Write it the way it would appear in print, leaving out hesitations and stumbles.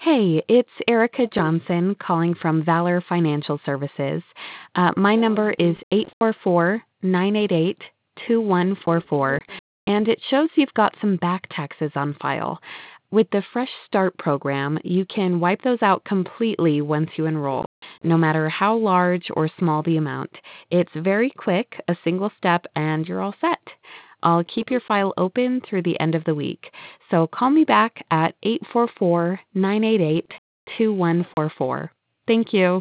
Hey, it's Erica Johnson calling from Valor Financial Services. My number is 844-988-2144, and it shows you've got some back taxes on file. With the Fresh Start program, you can wipe those out completely once you enroll, no matter how large or small the amount. It's very quick, a single step, and you're all set. I'll keep your file open through the end of the week. So call me back at 844-988-2144. Thank you.